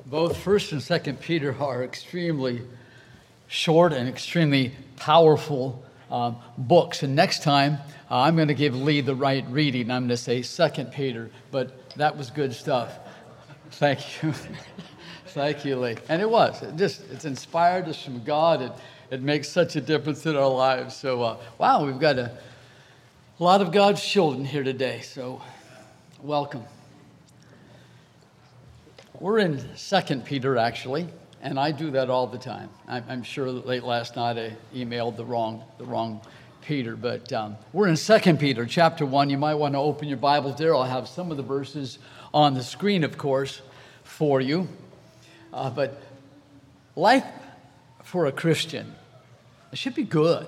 Both First and Second Peter are extremely short and extremely powerful books. And next time, I'm going to give Lee the right reading. I'm going to say Second Peter, but that was good stuff. Thank you. Thank you, Lee. And it was. It's inspired us from God. It makes such a difference in our lives. So, wow, we've got a lot of God's children here today. So, welcome. We're in 2 Peter, actually, and I do that all the time. I'm sure that late last night I emailed the wrong Peter, but we're in 2 Peter, chapter 1. You might want to open your Bibles there. I'll have some of the verses on the screen, of course, for you. But life for a Christian, it should be good.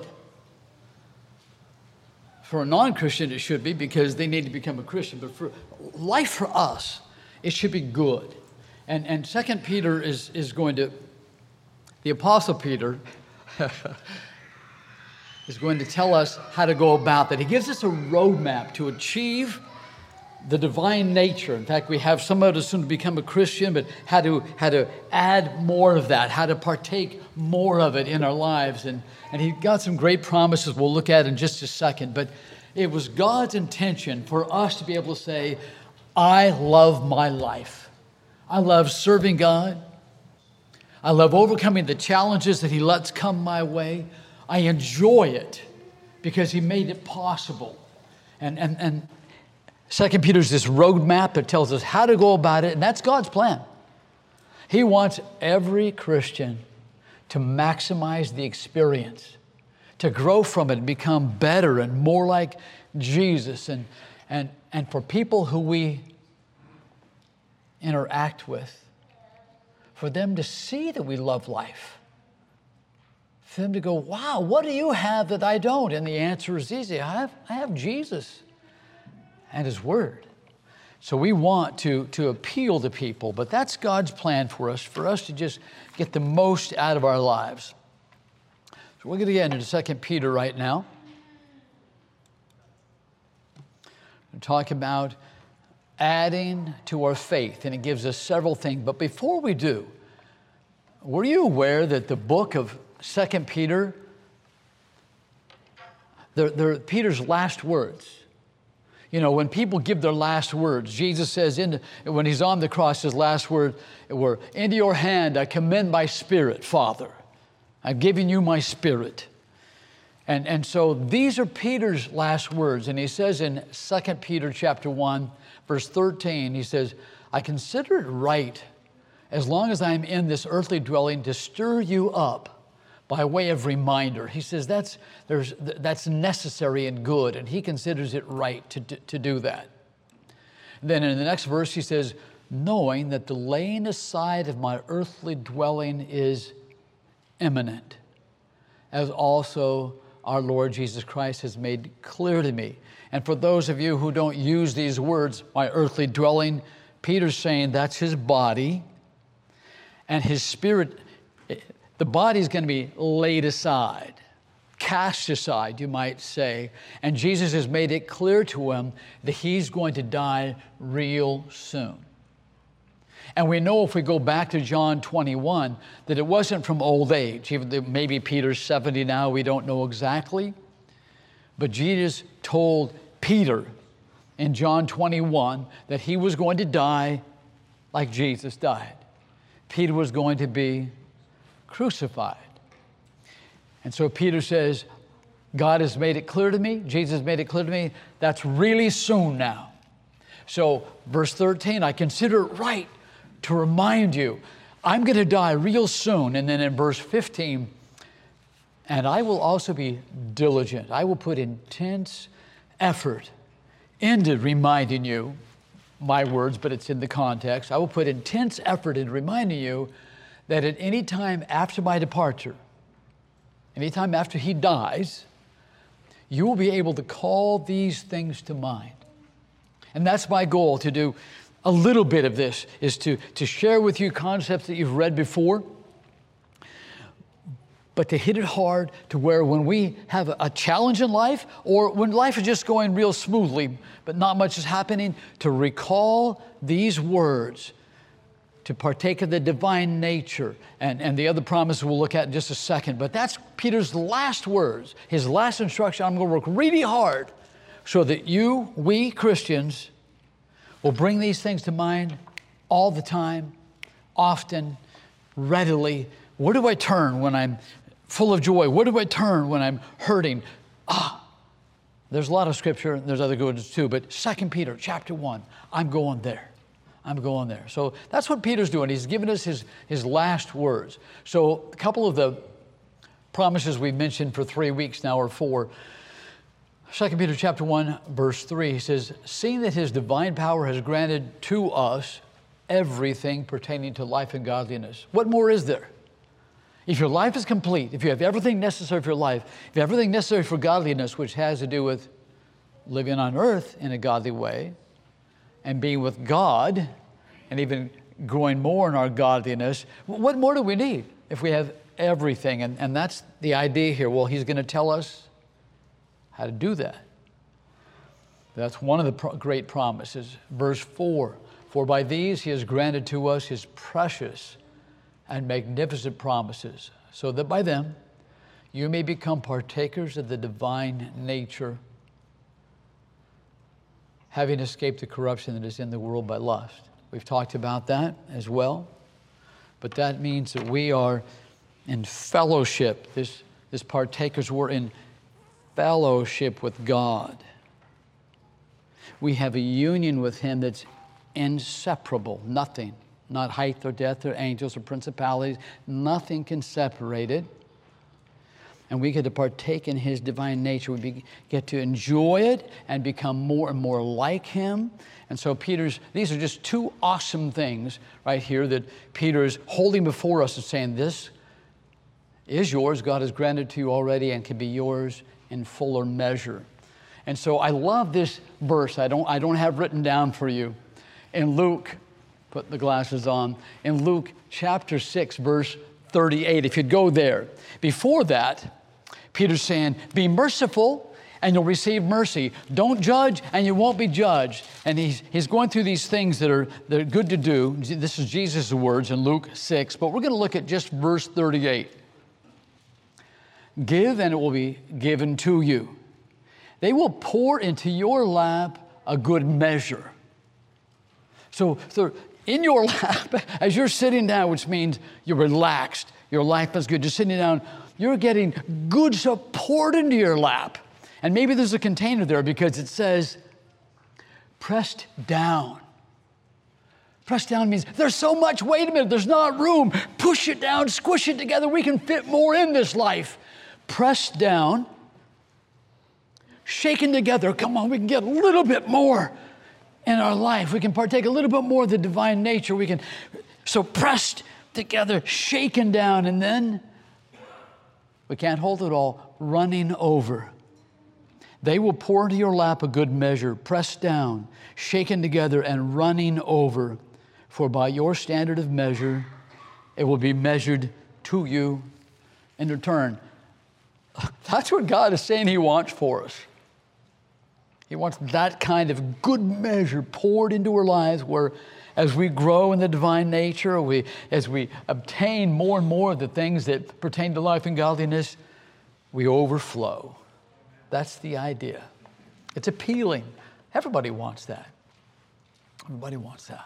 For a non-Christian, it should be because they need to become a Christian. But for life for us, it should be good. And 2 Peter is going to, the Apostle Peter is going to tell us how to go about that. He gives us a roadmap to achieve the divine nature. In fact, we have somebody who's soon to become a Christian, but how to add more of that, how to partake more of it in our lives. And he got some great promises we'll look at in just a second. But it was God's intention for us to be able to say, I love my life. I love serving God. I love overcoming the challenges that He lets come my way. I enjoy it because He made it possible. And 2 Peter's this roadmap that tells us how to go about it, and that's God's plan. He wants every Christian to maximize the experience, to grow from it and become better and more like Jesus. And for people who we interact with, for them to see that we love life, for them to go, wow, what do you have that I don't? And the answer is easy. I have Jesus and His Word. So we want to appeal to people, but that's God's plan for us to just get the most out of our lives. So we're going to get into 2 Peter right now. We're talking about adding to our faith, and it gives us several things. But before we do, were you aware that the book of 2 Peter, they're Peter's last words? You know, when people give their last words, Jesus says, when He's on the cross, His last words were, into your hand I commend my spirit, Father. I've given you my spirit. And so these are Peter's last words. And he says in 2 Peter chapter 1, verse 13, he says, I consider it right, as long as I'm in this earthly dwelling, to stir you up by way of reminder. He says that's necessary and good, and he considers it right to do that. Then in the next verse he says, knowing that the laying aside of my earthly dwelling is imminent, as also our Lord Jesus Christ has made clear to me. And for those of you who don't use these words, my earthly dwelling, Peter's saying that's His body, and His spirit. The body is going to be laid aside, cast aside, you might say. And Jesus has made it clear to him that He's going to die real soon. And we know if we go back to John 21, that it wasn't from old age. Even though maybe Peter's 70 now, we don't know exactly. But Jesus told Peter in John 21 that he was going to die like Jesus died. Peter was going to be crucified. And so Peter says, God has made it clear to me, Jesus has made it clear to me, that's really soon now. So verse 13, I consider it right to remind you, I'm going to die real soon. And then in verse 15, and I will also be diligent. I will put intense effort into reminding you, my words, but it's in the context. I will put intense effort in reminding you that at any time after my departure, anytime after He dies, you will be able to call these things to mind. And that's my goal, to do a little bit of this, is to share with you concepts that you've read before, but to hit it hard to where when we have a challenge in life, or when life is just going real smoothly, but not much is happening, to recall these words to partake of the divine nature. And the other promise we'll look at in just a second. But that's Peter's last words, his last instruction. I'm going to work really hard so that we Christians, will bring these things to mind all the time, often, readily. Where do I turn when I'm full of joy? Where do I turn when I'm hurting? There's a lot of scripture, and there's other good ones too, but 2 Peter chapter 1, I'm going there. I'm going there. So that's what Peter's doing. He's given us his last words. So a couple of the promises we've mentioned for 3 weeks now, or 4. 2 Peter chapter 1, verse 3, he says, seeing that his divine power has granted to us everything pertaining to life and godliness. What more is there? If your life is complete, if you have everything necessary for your life, if you have everything necessary for godliness, which has to do with living on earth in a godly way and being with God and even growing more in our godliness, what more do we need if we have everything? And that's the idea here. Well, he's going to tell us how to do that. That's one of the great promises. Verse 4, for by these he has granted to us his precious and magnificent promises, so that by them you may become partakers of the divine nature, having escaped the corruption that is in the world by lust. We've talked about that as well, but that means that we are in fellowship. This partakers, we're in fellowship with God. We have a union with him that's inseparable. Nothing, not height or depth or angels or principalities, nothing can separate it. And we get to partake in his divine nature. We get to enjoy it and become more and more like him. And so these are just two awesome things right here that Peter is holding before us and saying, this is yours. God has granted to you already and can be yours in fuller measure. And so I love this verse. I don't have written down for you. In Luke, put the glasses on, in Luke chapter 6, verse 38, if you'd go there. Before that, Peter's saying, be merciful and you'll receive mercy. Don't judge and you won't be judged. And he's going through these things that are good to do. This is Jesus' words in Luke 6, but we're going to look at just verse 38. Give and it will be given to you. They will pour into your lap a good measure. So in your lap, as you're sitting down, which means you're relaxed, your life is good, you're sitting down, you're getting good stuff poured into your lap. And maybe there's a container there because it says, pressed down. Pressed down means there's so much, wait a minute, there's not room. Push it down, squish it together, we can fit more in this life. Pressed down, shaken together. Come on, we can get a little bit more in our life. We can partake a little bit more of the divine nature. So pressed together, shaken down, and then we can't hold it all, running over. They will pour into your lap a good measure, pressed down, shaken together, and running over. For by your standard of measure, it will be measured to you in return. That's what God is saying he wants for us. He wants that kind of good measure poured into our lives where as we grow in the divine nature, as we obtain more and more of the things that pertain to life and godliness, we overflow. That's the idea. It's appealing. Everybody wants that. Everybody wants that.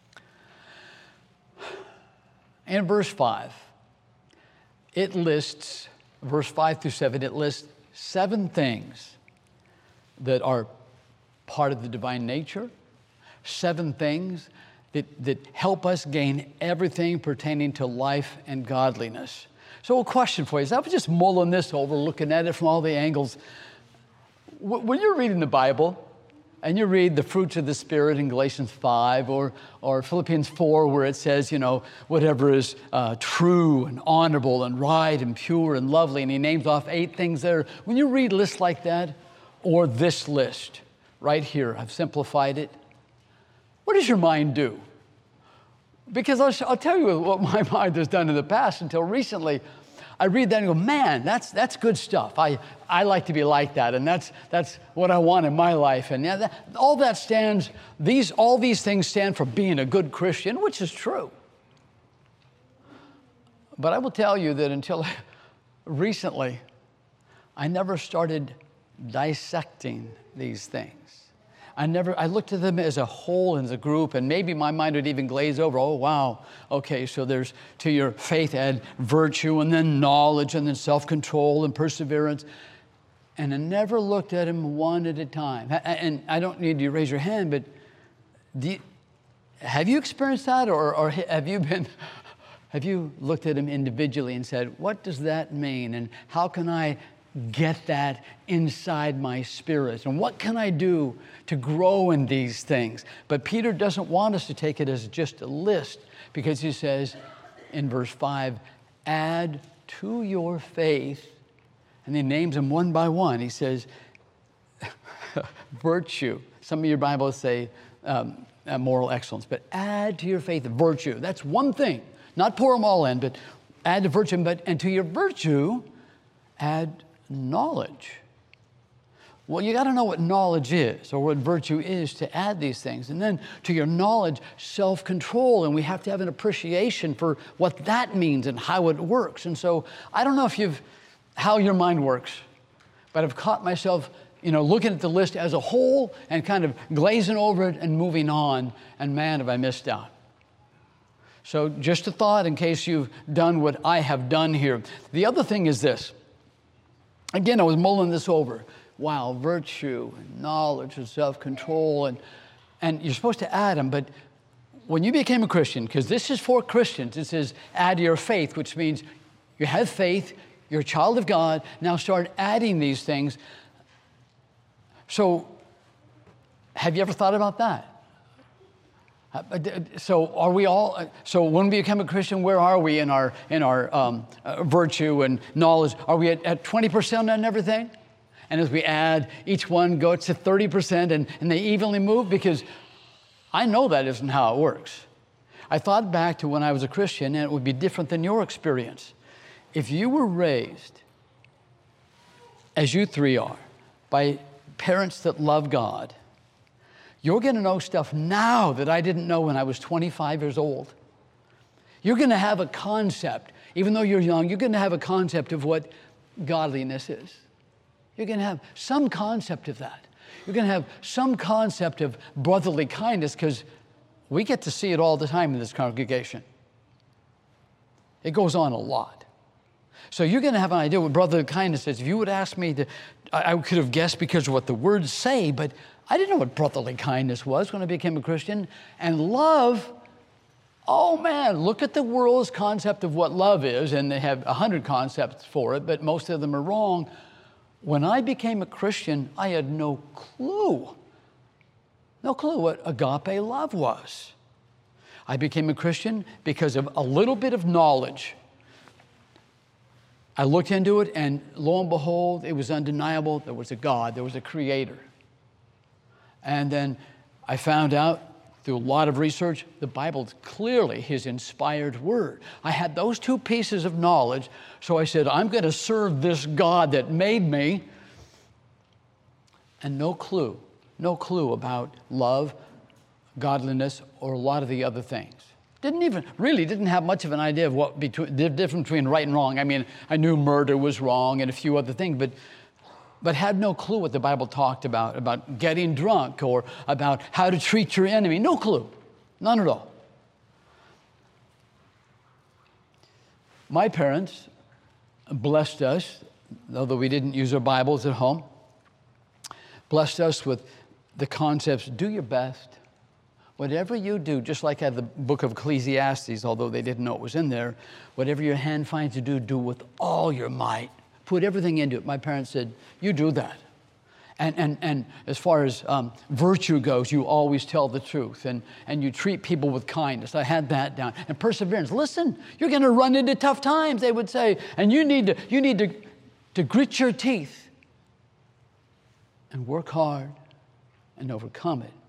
In verse 5, it lists, verse 5 through 7, it lists 7 things that are part of the divine nature, 7 things that help us gain everything pertaining to life and godliness. So a question for you, as I was just mulling this over, looking at it from all the angles, when you're reading the Bible and you read the fruits of the Spirit in Galatians 5 or Philippians 4 where it says, whatever is true and honorable and right and pure and lovely, and he names off 8 things there. When you read lists like that, or this list right here, I've simplified it, what does your mind do? Because I'll tell you what my mind has done in the past until recently. I read that and go, man, that's good stuff. I like to be like that, and that's what I want in my life. And yeah, all these things stand for being a good Christian, which is true. But I will tell you that until recently, I never started dissecting these things. I looked at them as a whole, as a group, and maybe my mind would even glaze over. Oh, wow. Okay, so there's, to your faith, add virtue, and then knowledge, and then self-control and perseverance. And I never looked at them one at a time. And I don't need you to raise your hand, but have you experienced that, or have you looked at them individually and said, what does that mean, and how can I get that inside my spirit? And what can I do to grow in these things? But Peter doesn't want us to take it as just a list, because he says in verse 5, add to your faith, and he names them one by one. He says, virtue. Some of your Bibles say moral excellence, but add to your faith virtue. That's one thing. Not pour them all in, but add to virtue. And to your virtue, add knowledge. Well, you got to know what knowledge is, or what virtue is, to add these things. And then to your knowledge, self-control. And we have to have an appreciation for what that means and how it works. And so I don't know how your mind works, but I've caught myself, looking at the list as a whole and kind of glazing over it and moving on. And man, have I missed out. So just a thought in case you've done what I have done here. The other thing is this. Again, I was mulling this over. Wow, virtue and knowledge and self-control, and you're supposed to add them, but when you became a Christian, because this is for Christians, it says add your faith, which means you have faith, you're a child of God, now start adding these things. So have you ever thought about that? So are we all? So when we become a Christian, where are we in our virtue and knowledge? Are we at 20% on everything? And as we add, each one goes to 30%, and they evenly move? Because I know that isn't how it works. I thought back to when I was a Christian, and it would be different than your experience. If you were raised, as you three are, by parents that love God, you're going to know stuff now that I didn't know when I was 25 years old. You're going to have a concept, even though you're young, you're going to have a concept of what godliness is. You're going to have some concept of that. You're going to have some concept of brotherly kindness, because we get to see it all the time in this congregation. It goes on a lot. So you're going to have an idea what brotherly kindness is. If you would ask me I could have guessed because of what the words say, but I didn't know what brotherly kindness was when I became a Christian. And love, oh man, look at the world's concept of what love is, and they have 100 concepts for it, but most of them are wrong. When I became a Christian, I had no clue what agape love was. I became a Christian because of a little bit of knowledge. I looked into it, and lo and behold, it was undeniable. There was a God, there was a creator. And then I found out through a lot of research, the Bible is clearly his inspired word. I had those two pieces of knowledge, so I said, I'm going to serve this God that made me. And no clue about love, godliness, or a lot of the other things. Didn't have much of an idea of the difference between right and wrong. I mean, I knew murder was wrong and a few other things, but had no clue what the Bible talked about getting drunk or about how to treat your enemy. No clue, none at all. My parents blessed us, although we didn't use our Bibles at home, blessed us with the concepts, do your best. Whatever you do, just like at the book of Ecclesiastes, although they didn't know it was in there, whatever your hand finds to do with all your might. Put everything into it. My parents said, you do that. And as far as virtue goes, you always tell the truth, and you treat people with kindness. I had that down. And perseverance. Listen, you're going to run into tough times, they would say, and you need to grit your teeth and work hard and overcome it.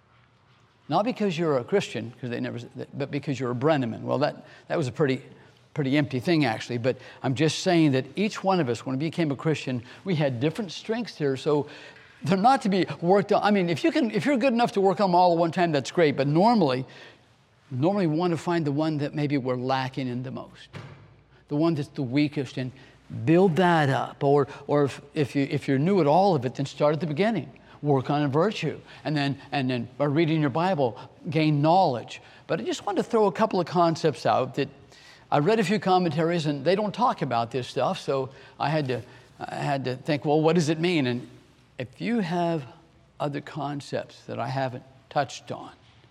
Not because you're a Christian, but because you're a Brenneman. Well, that was a pretty pretty empty thing, actually. But I'm just saying that each one of us, when we became a Christian, we had different strengths here. So they're not to be worked on. I mean, if you're good enough to work on them all at one time, that's great. But normally we want to find the one that maybe we're lacking in the most, the one that's the weakest, and build that up. Or if you're new at all of it, then start at the beginning. Work on a virtue, and then by reading your Bible, gain knowledge. But I just want to throw a couple of concepts out that I read a few commentaries, and they don't talk about this stuff. So I had to think, well, what does it mean? And if you have other concepts that I haven't touched on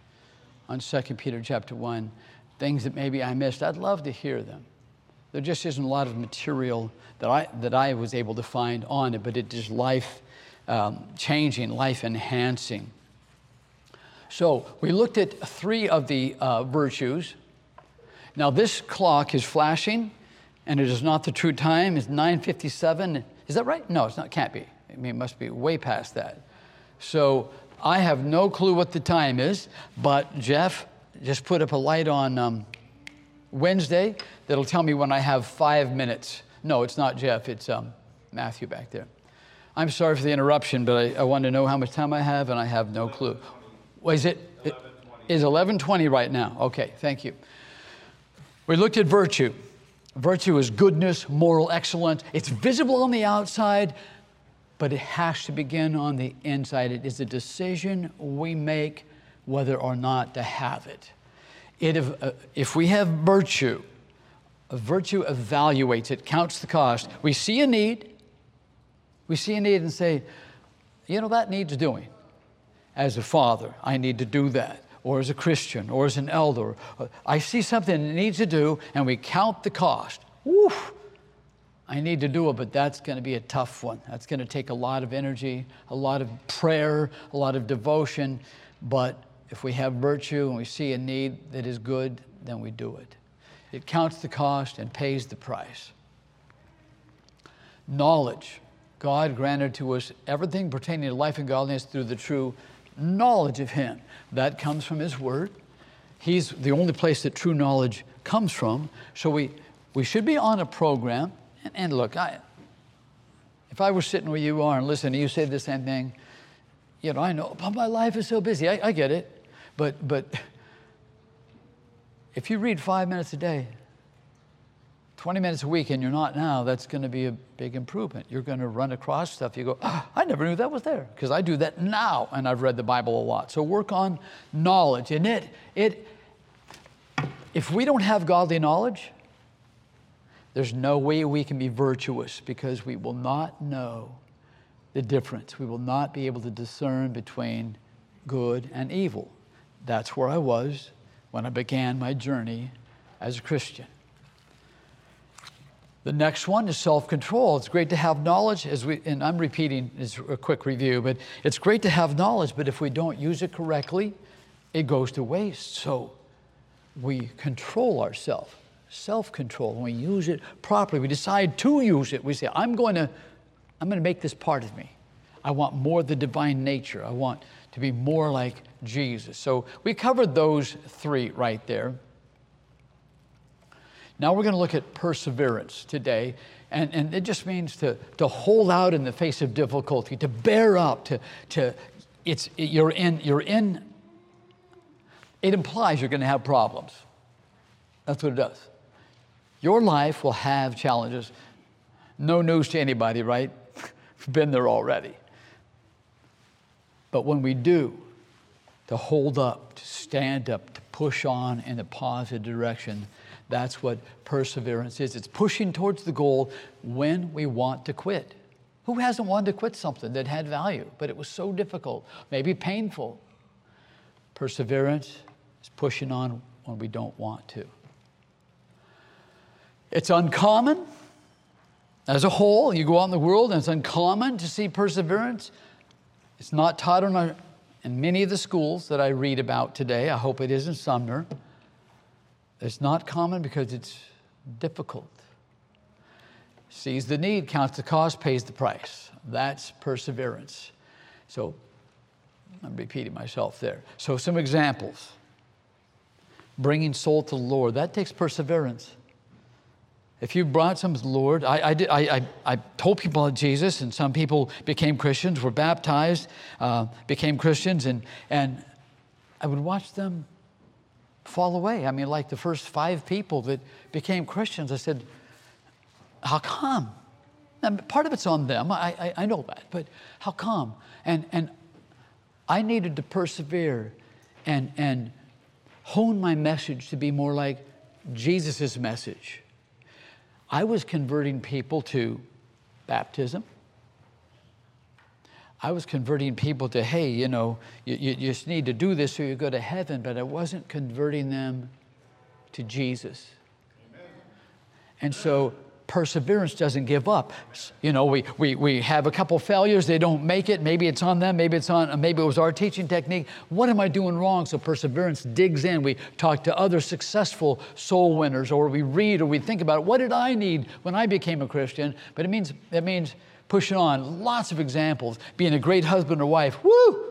2 Peter chapter 1, things that maybe I missed, I'd love to hear them. There just isn't a lot of material that I was able to find on it, but it is life changing, life enhancing. So we looked at 3 of the virtues. Now this clock is flashing, and it is not the true time. It's 9:57. Is that right? No, it's not. Can't be. I mean, it must be way past that. So I have no clue what the time is, but Jeff just put up a light on Wednesday that'll tell me when I have 5 minutes. No, it's not Jeff. It's Matthew back there. I'm sorry for the interruption, but I want to know how much time I have, and I have no clue. What is it? It is 11:20 right now. Okay, thank you. We looked at virtue. Virtue is goodness, moral excellence. It's visible on the outside, but it has to begin on the inside. It is a decision we make whether or not to have it. If we have virtue, a virtue evaluates it, counts the cost. We see a need and say, that needs doing. As a father, I need to do that. Or as a Christian, or as an elder. I see something that needs to do, and we count the cost. Woof! I need to do it, but that's going to be a tough one. That's going to take a lot of energy, a lot of prayer, a lot of devotion. But if we have virtue and we see a need that is good, then we do it. It counts the cost and pays the price. Knowledge. God granted to us everything pertaining to life and godliness through the true knowledge of Him. That comes from His Word. He's the only place that true knowledge comes from. So we should be on a program. And look, if I were sitting where you are and listening, you say the same thing, I know, but my life is so busy. I get it. But if you read 5 minutes a day, 20 minutes a week, and you're not now, that's going to be a big improvement. You're going to run across stuff. You go, I never knew that was there, because I do that now, and I've read the Bible a lot. So work on knowledge. And if we don't have godly knowledge, there's no way we can be virtuous, because we will not know the difference. We will not be able to discern between good and evil. That's where I was when I began my journey as a Christian. The next one is self-control. It's great to have knowledge, and I'm repeating this a quick review, but it's great to have knowledge, but if we don't use it correctly, it goes to waste. So we control ourselves, self-control. When we use it properly, we decide to use it. We say, I'm going to make this part of me. I want more of the divine nature. I want to be more like Jesus. So we covered those 3 right there. Now we're going to look at perseverance today, and it just means to hold out in the face of difficulty, to bear up, it implies you're going to have problems. That's what it does. Your life will have challenges. No news to anybody, right? We've been there already. But when we do, to hold up, to stand up, to push on in a positive direction, that's what perseverance is. It's pushing towards the goal when we want to quit. Who hasn't wanted to quit something that had value, but it was so difficult, maybe painful? Perseverance is pushing on when we don't want to. It's uncommon. As a whole, you go out in the world and it's uncommon to see perseverance. It's not taught in many of the schools that I read about today. I hope it is in Sumner. It's not common because it's difficult. Sees the need, counts the cost, pays the price. That's perseverance. So I'm repeating myself there. So some examples. Bringing soul to the Lord. That takes perseverance. If you brought some to the Lord, I told people about Jesus, and some people became Christians, were baptized, became Christians, and I would watch them fall away. I mean, like the first 5 people that became Christians, I said, how come? And part of it's on them, I know that, but how come? And I needed to persevere and hone my message to be more like Jesus' message. I was converting people to baptism. I was converting people to, hey, you just need to do this so you go to heaven, but I wasn't converting them to Jesus. Amen. And so perseverance doesn't give up. We have a couple failures, they don't make it, maybe it's on them, maybe it was our teaching technique. What am I doing wrong? So perseverance digs in. We talk to other successful soul winners, or we read, or we think about, what did I need when I became a Christian? But it means pushing on. Lots of examples. Being a great husband or wife. Woo!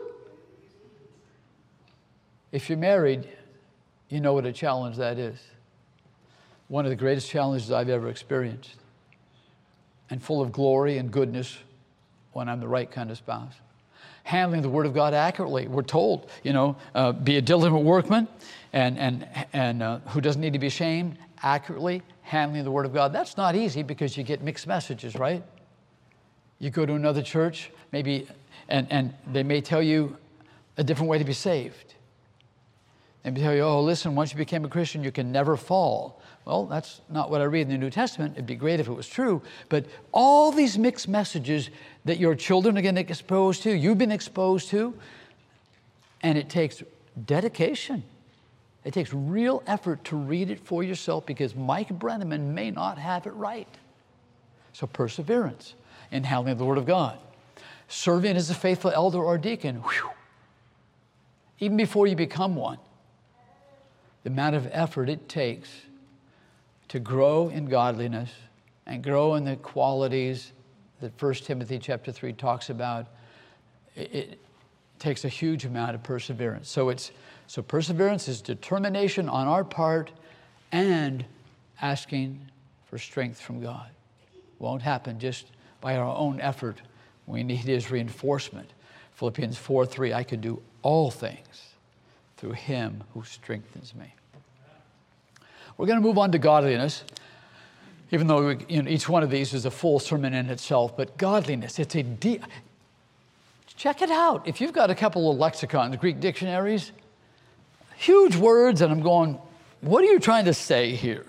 If you're married, you know what a challenge that is. One of the greatest challenges I've ever experienced, and full of glory and goodness when I'm the right kind of spouse. Handling the Word of God accurately. We're told, be a diligent workman and who doesn't need to be ashamed, accurately handling the Word of God. That's not easy because you get mixed messages, right? You go to another church, maybe, and they may tell you a different way to be saved. They may tell you, oh, listen, once you became a Christian, you can never fall. Well, that's not what I read in the New Testament. It'd be great if it was true. But all these mixed messages that your children are going to get exposed to, you've been exposed to, and it takes dedication. It takes real effort to read it for yourself because Mike Brenneman may not have it right. So perseverance in handling the Word of God. Serving as a faithful elder or deacon. Whew. Even before you become one, the amount of effort it takes to grow in godliness and grow in the qualities that 1 Timothy chapter 3 talks about, it takes a huge amount of perseverance. So perseverance is determination on our part and asking for strength from God. Won't happen just by our own effort. We need His reinforcement. Philippians 4:3, I can do all things through Him who strengthens me. We're going to move on to godliness, even though each one of these is a full sermon in itself. But godliness, it's a deep... Check it out. If you've got a couple of lexicons, Greek dictionaries, huge words, and I'm going, what are you trying to say here?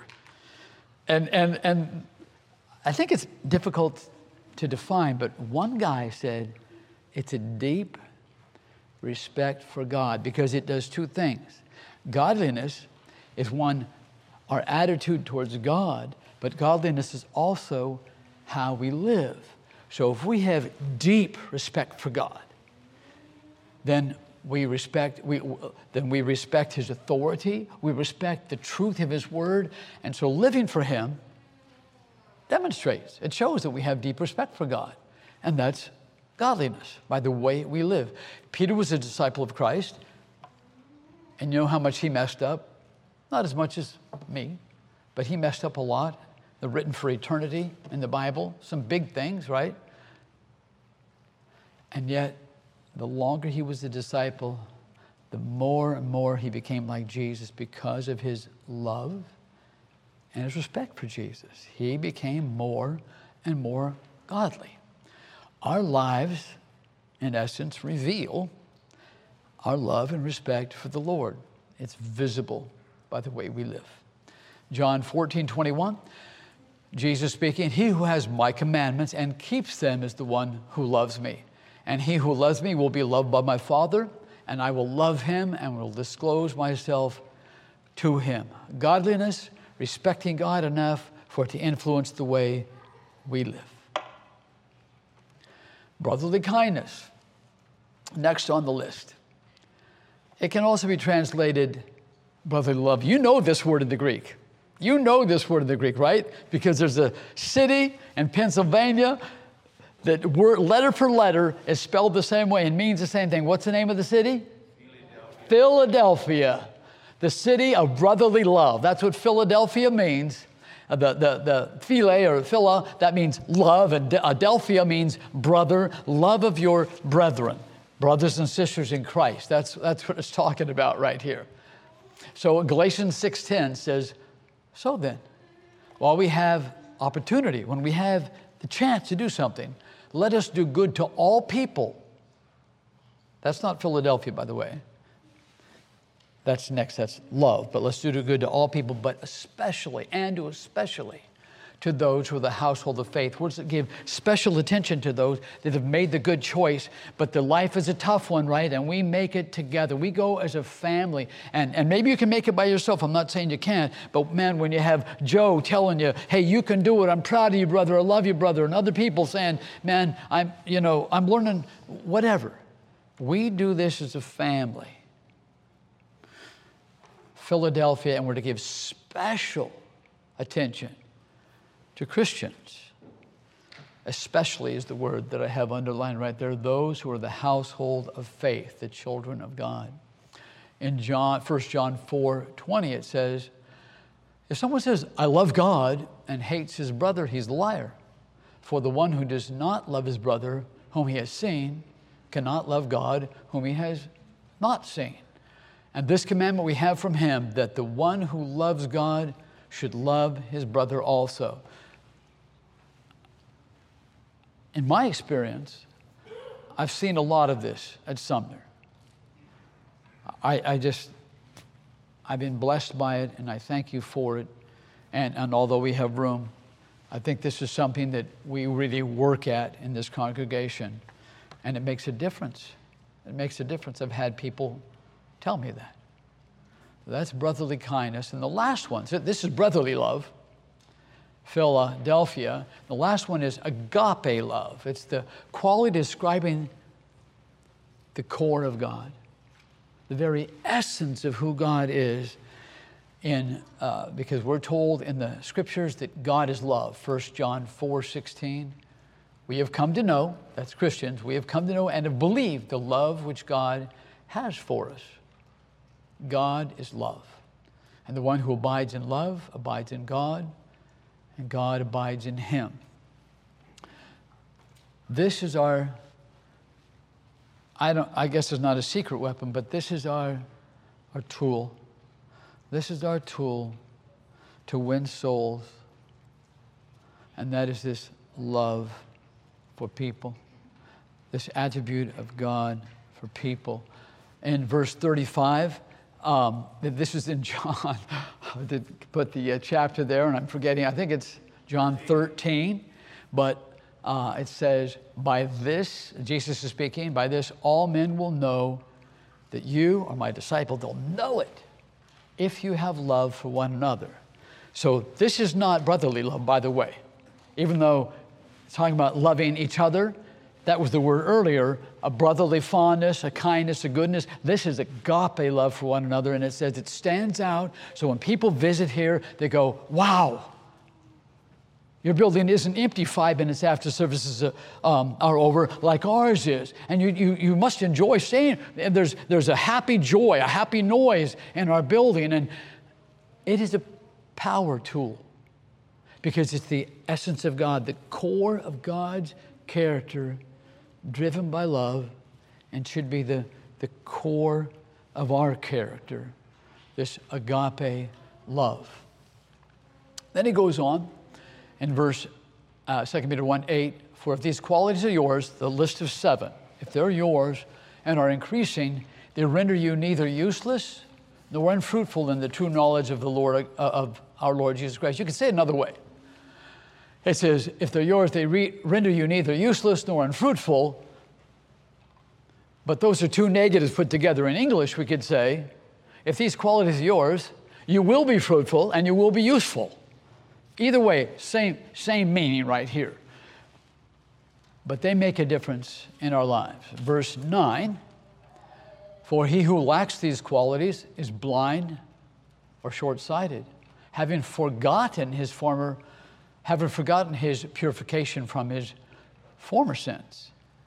And I think it's difficult to define, but one guy said it's a deep respect for God because it does 2 things. Godliness is our attitude towards God, but godliness is also how we live. So if we have deep respect for God, then we respect His authority, we respect the truth of His Word, and so living for Him demonstrates, it shows that we have deep respect for God, and that's godliness, by the way we live. Peter was a disciple of Christ, and you know how much he messed up? Not as much as me, but he messed up a lot. They're written for eternity in the Bible, some big things, right? And yet, the longer he was a disciple, the more and more he became like Jesus because of his love and his respect for Jesus. He became more and more godly. Our lives, in essence, reveal our love and respect for the Lord. It's visible by the way we live. John 14:21, Jesus speaking, he who has my commandments and keeps them is the one who loves me. And he who loves me will be loved by my Father, and I will love him and will disclose myself to him. Godliness, respecting God enough for it to influence the way we live. Brotherly kindness, next on the list. It can also be translated brotherly love. You know this word in the Greek. You know this word in the Greek, right? Because there's a city in Pennsylvania that word, letter for letter, is spelled the same way and means the same thing. What's the name of the city? Philadelphia. The city of brotherly love. That's what Philadelphia means. The phile or phila, that means love, and adelphia means brother, love of your brethren, brothers and sisters in Christ. That's what it's talking about right here. So Galatians 6:10 says, so then, while we have opportunity, when we have the chance to do something, let us do good to all people. That's not Philadelphia, by the way. That's next, that's love. But let's do good to all people, but especially to those who are the household of faith. We're to give special attention to those that have made the good choice, but the life is a tough one, right? And we make it together. We go as a family, and maybe you can make it by yourself. I'm not saying you can't, but man, when you have Joe telling you, hey, you can do it. I'm proud of you, brother. I love you, brother. And other people saying, man, I'm learning whatever. We do this as a family. Philadelphia, and we're to give special attention to Christians. Especially is the word that I have underlined right there. Those who are the household of faith, the children of God. In 1 John 4:20, it says, if someone says, I love God, and hates his brother, he's a liar. For the one who does not love his brother, whom he has seen, cannot love God, whom he has not seen. And this commandment we have from him, that the one who loves God should love his brother also. In my experience, I've seen a lot of this at Sumner. I've been blessed by it, and I thank you for it. And although we have room, I think this is something that we really work at in this congregation, and it makes a difference. It makes a difference. I've had people tell me that. That's brotherly kindness. And the last one, so this is brotherly love, Philadelphia. The last one is agape love. It's the quality describing the core of God, the very essence of who God is. Because we're told in the scriptures that God is love. 1 John 4:16. We have come to know, that's Christians, we have come to know and have believed the love which God has for us. God is love. And the one who abides in love abides in God, and God abides in him. This is our, I guess it's not a secret weapon, but this is our tool. This is our tool to win souls. And that is this love for people, this attribute of God for people. In verse 35, this is in John. I did put the chapter there, and I'm forgetting. I think it's John 13, but it says, by this, Jesus is speaking, by this all men will know that you are my disciple. They'll know it if you have love for one another. So this is not brotherly love, by the way. Even though it's talking about loving each other, that was the word earlier, a brotherly fondness, a kindness, a goodness. This is agape love for one another, and it says it stands out. So when people visit here, they go, wow, your building isn't empty 5 minutes after services are over like ours is. And you must enjoy staying. And there's a happy joy, a happy noise in our building. And it is a power tool because it's the essence of God, the core of God's character, driven by love, and should be the core of our character, this agape love. Then he goes on in verse 2 Peter 1:8, for if these qualities are yours, the list of 7, if they're yours and are increasing, they render you neither useless nor unfruitful in the true knowledge of the Lord, of our Lord Jesus Christ. You can say it another way. It says, if they're yours, they render you neither useless nor unfruitful. But those are two negatives put together. In English, we could say, if these qualities are yours, you will be fruitful and you will be useful. Either way, same meaning right here. But they make a difference in our lives. Verse 9, for he who lacks these qualities is blind or short-sighted, having forgotten his purification from his former sins.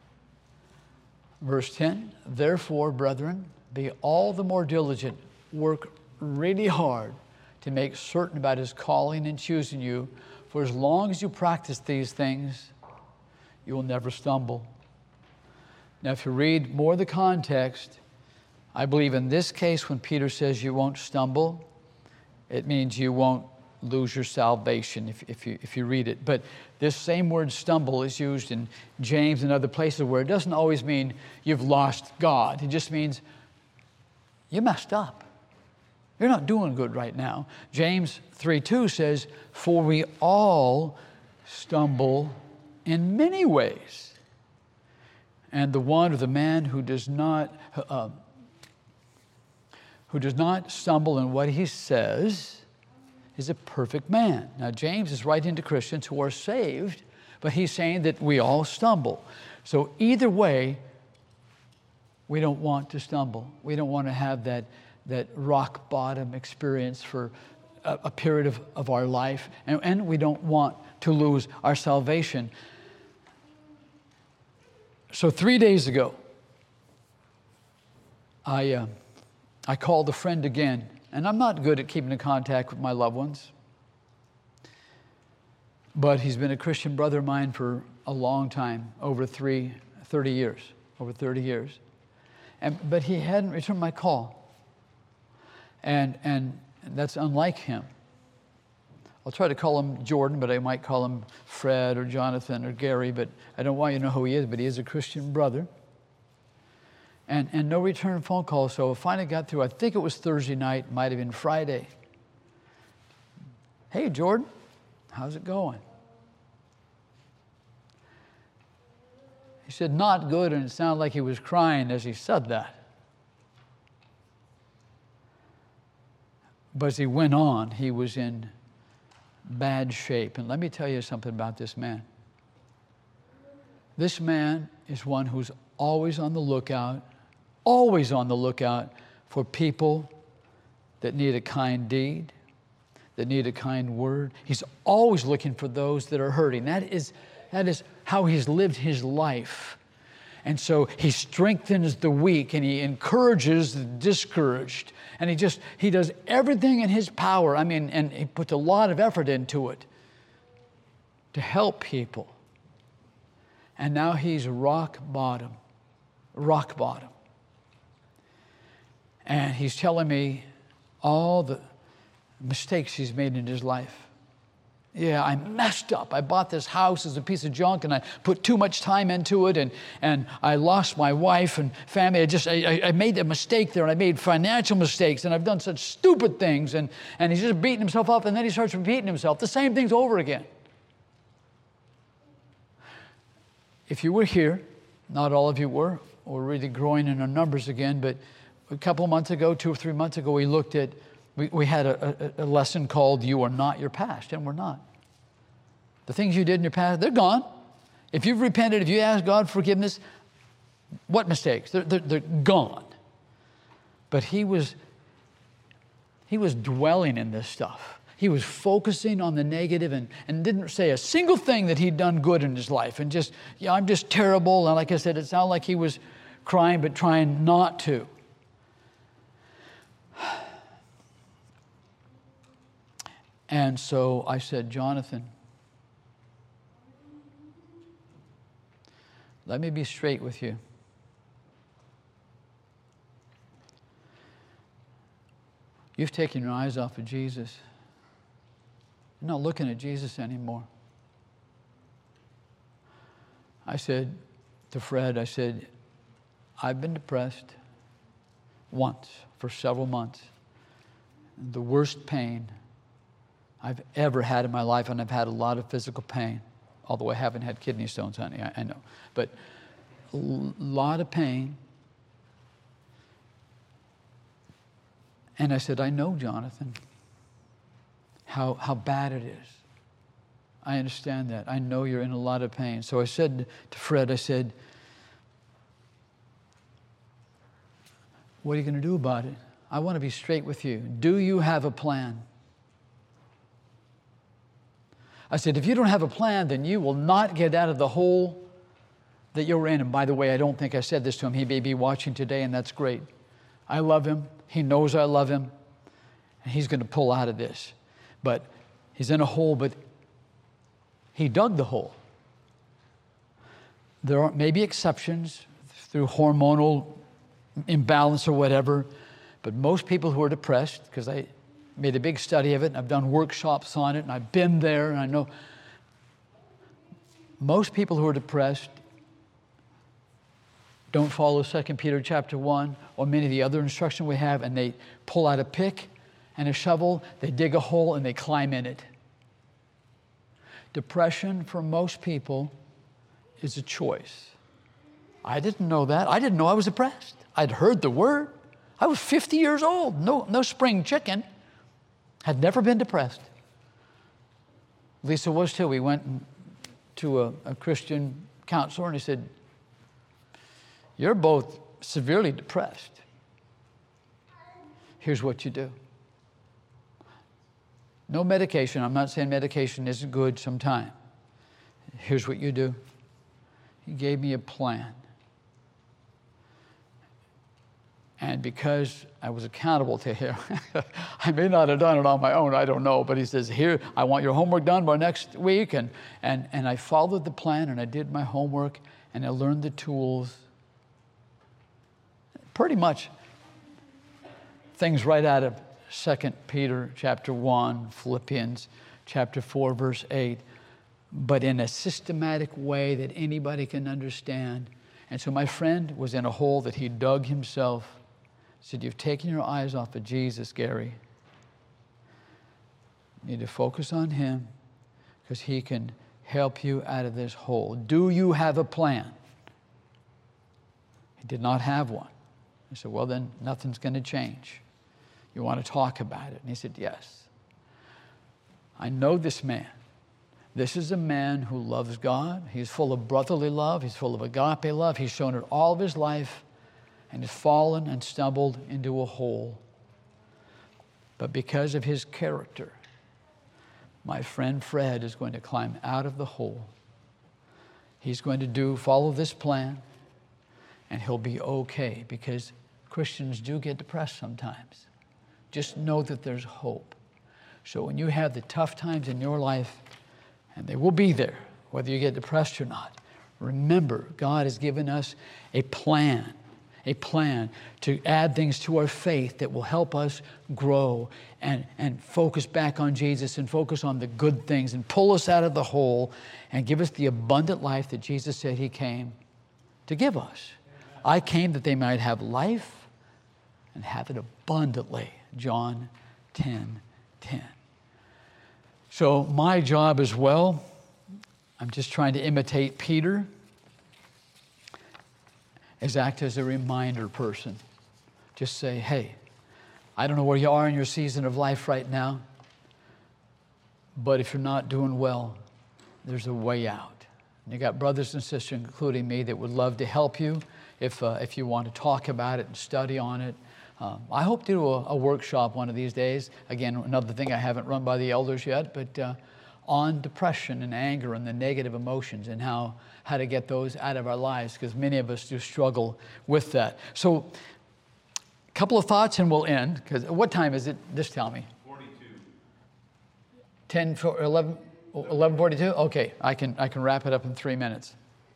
Verse 10, therefore, brethren, be all the more diligent, work really hard to make certain about His calling and choosing you. For as long as you practice these things, you will never stumble. Now, if you read more of the context, I believe in this case when Peter says you won't stumble, it means you won't lose your salvation if you read it. But this same word stumble is used in James and other places where it doesn't always mean you've lost God. It just means you messed up. You're not doing good right now. James 3:2 says, for we all stumble in many ways. And the one or the man who does not stumble in what he says is a perfect man. Now, James is writing to Christians who are saved, but he's saying that we all stumble. So either way, we don't want to stumble. We don't want to have that rock bottom experience for a period of our life, and we don't want to lose our salvation. So 3 days ago, I called a friend again, and I'm not good at keeping in contact with my loved ones, but he's been a Christian brother of mine for a long time, over 30 years. But he hadn't returned my call. And that's unlike him. I'll try to call him Jordan, but I might call him Fred or Jonathan or Gary, but I don't want you to know who he is, but he is a Christian brother. And no return phone call, so I finally got through. I think it was Thursday night, might have been Friday. Hey, Jordan, how's it going? He said, not good, and it sounded like he was crying as he said that. But as he went on, he was in bad shape. And let me tell you something about this man. This man is one who's always on the lookout for people that need a kind deed, that need a kind word. He's always looking for those that are hurting. That is how he's lived his life. And so he strengthens the weak and he encourages the discouraged. And he does everything in his power. I mean, and he puts a lot of effort into it to help people. And now he's rock bottom. And he's telling me all the mistakes he's made in his life. Yeah, I messed up. I bought this house as a piece of junk, and I put too much time into it, and I lost my wife and family. I made a mistake there, and I made financial mistakes, and I've done such stupid things, and he's just beating himself up, and then he starts repeating himself. The same things over again. If you were here, not all of you were, we're really growing in our numbers again, but a couple of months ago, 2 or 3 months ago, we had a lesson called You Are Not Your Past, and we're not. The things you did in your past, they're gone. If you've repented, if you ask God forgiveness, what mistakes? They're gone. But he was dwelling in this stuff. He was focusing on the negative and didn't say a single thing that he'd done good in his life. And I'm just terrible. And like I said, it sounded like he was crying, but trying not to. And so I said, Jonathan, let me be straight with you. You've taken your eyes off of Jesus. You're not looking at Jesus anymore. I said to Fred, I've been depressed once for several months. The worst pain I've ever had in my life, and I've had a lot of physical pain, although I haven't had kidney stones, honey, I know. But a lot of pain. And I said, I know, Jonathan, how bad it is. I understand that. I know you're in a lot of pain. So I said to Fred, what are you going to do about it? I want to be straight with you. Do you have a plan? I said, if you don't have a plan, then you will not get out of the hole that you're in. And by the way, I don't think I said this to him. He may be watching today, and that's great. I love him. He knows I love him. and he's going to pull out of this. But he's in a hole, but he dug the hole. There are maybe exceptions through hormonal imbalance or whatever, but most people who are depressed, because I made a big study of it, and I've done workshops on it, and I've been there, and I know most people who are depressed don't follow 2 Peter chapter 1 or many of the other instruction we have, and they pull out a pick and a shovel, they dig a hole, and they climb in it. Depression for most people is a choice. I didn't know that. I didn't know I was depressed. I'd heard the word. I was 50 years old, no spring chicken. Had never been depressed. Lisa was too. We went to a Christian counselor, and he said, "You're both severely depressed. Here's what you do." No medication. I'm not saying medication isn't good sometime. Here's what you do. He gave me a plan. And because I was accountable to him, I may not have done it on my own, I don't know, but he says, "Here, I want your homework done by next week." And I followed the plan, and I did my homework, and I learned the tools. Pretty much things right out of 2 Peter chapter 1, Philippians chapter 4, verse 8, but in a systematic way that anybody can understand. And so my friend was in a hole that he dug himself. He said, "You've taken your eyes off of Jesus, Gary. You need to focus on him because he can help you out of this hole. Do you have a plan?" He did not have one. I said, "Well, then nothing's going to change. You want to talk about it?" And he said, "Yes. I know this man. This is a man who loves God. He's full of brotherly love. He's full of agape love. He's shown it all of his life, and has fallen and stumbled into a hole. But because of his character, my friend Fred is going to climb out of the hole. He's going to follow this plan, and he'll be okay, because Christians do get depressed sometimes. Just know that there's hope. So when you have the tough times in your life, and they will be there, whether you get depressed or not, remember, God has given us a plan to add things to our faith that will help us grow and focus back on Jesus and focus on the good things and pull us out of the hole and give us the abundant life that Jesus said he came to give us. I came that they might have life and have it abundantly. John 10:10. So my job as well, I'm just trying to imitate Peter, is act as a reminder person. Just say, "Hey, I don't know where you are in your season of life right now, but if you're not doing well, there's a way out." And you got brothers and sisters, including me, that would love to help you if you want to talk about it and study on it. I hope to do a workshop one of these days. Again, another thing I haven't run by the elders yet, but on depression and anger and the negative emotions and how to get those out of our lives, because many of us do struggle with that. So a couple of thoughts and we'll end. Because what time is it? Just tell me. 42. 11:42? Okay, I can wrap it up in 3 minutes.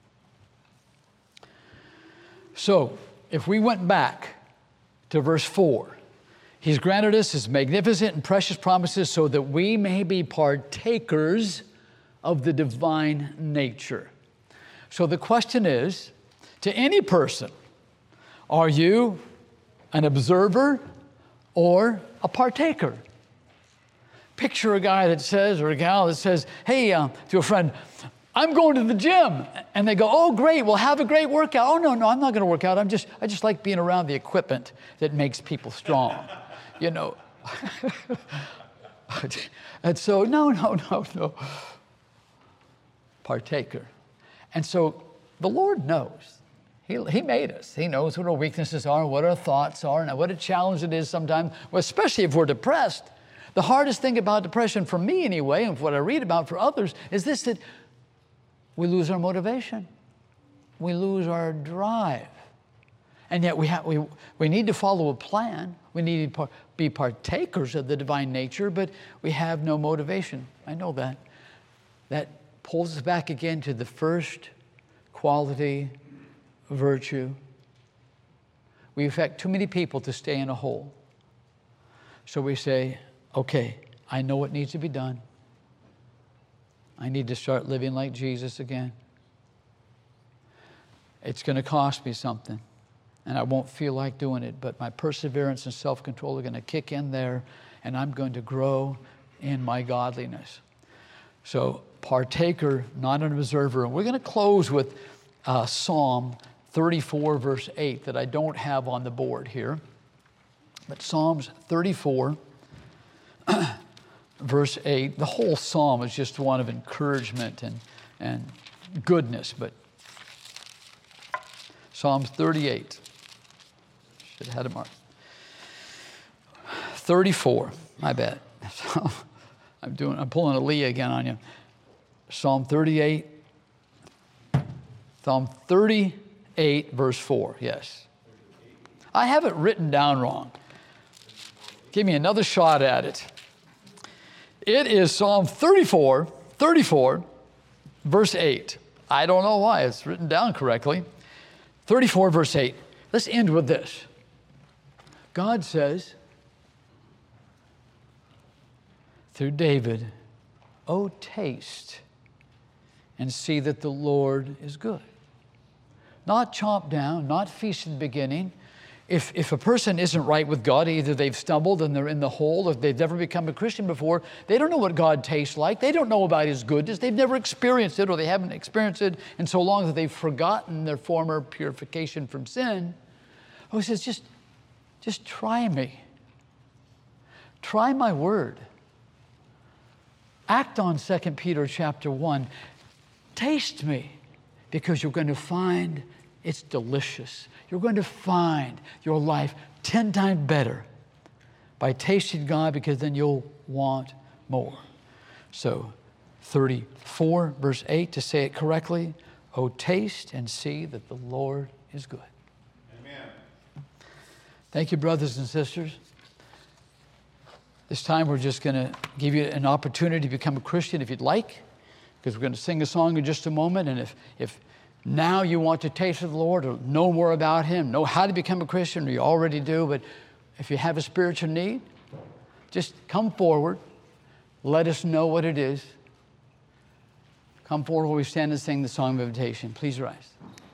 So if we went back to verse 4, he's granted us his magnificent and precious promises so that we may be partakers of the divine nature. So the question is, to any person, are you an observer or a partaker? Picture a guy that says, or a gal that says, "Hey," to a friend, "I'm going to the gym." And they go, "Oh, great, well, have a great workout." "Oh, no, I'm not going to work out. I just like being around the equipment that makes people strong." You know. And so, no. Partaker. And so the Lord knows. He made us. He knows what our weaknesses are, what our thoughts are, and what a challenge it is sometimes, especially if we're depressed. The hardest thing about depression, for me anyway, and what I read about for others, is this, that we lose our motivation. We lose our drive. And yet we need to follow a plan. be partakers of the divine nature, but we have no motivation. I know that. That pulls us back again to the first quality, virtue. We affect too many people to stay in a hole. So we say, okay, I know what needs to be done. I need to start living like Jesus again. It's going to cost me something, and I won't feel like doing it, but my perseverance and self-control are going to kick in there, and I'm going to grow in my godliness. So, partaker, not an observer. And we're going to close with Psalm 34, verse 8, that I don't have on the board here. But Psalms 34, verse 8, the whole psalm is just one of encouragement and goodness, but Psalms 38. Should have had it marked. 34. My bad. I'm pulling a Leah again on you. Psalm 38. Psalm 38, verse 4. Yes. I have it written down wrong. Give me another shot at it. It is Psalm 34, verse 8. I don't know why it's written down correctly. 34, verse 8. Let's end with this. God says, through David, "Oh, taste and see that the Lord is good." Not chomp down, not feast in the beginning. If a person isn't right with God, either they've stumbled and they're in the hole, or they've never become a Christian before, they don't know what God tastes like. They don't know about His goodness. They've never experienced it, or they haven't experienced it in so long that they've forgotten their former purification from sin. Oh, He says, just try me. Try my word. Act on 2 Peter chapter 1. Taste me, because you're going to find it's delicious. You're going to find your life 10 times better by tasting God, because then you'll want more. So 34, verse 8, to say it correctly, "Oh, taste and see that the Lord is good." Amen. Thank you, brothers and sisters. This time we're just going to give you an opportunity to become a Christian if you'd like, because we're going to sing a song in just a moment. And if now you want to taste of the Lord or know more about Him, know how to become a Christian, or you already do, but if you have a spiritual need, just come forward. Let us know what it is. Come forward while we stand and sing the song of invitation. Please rise.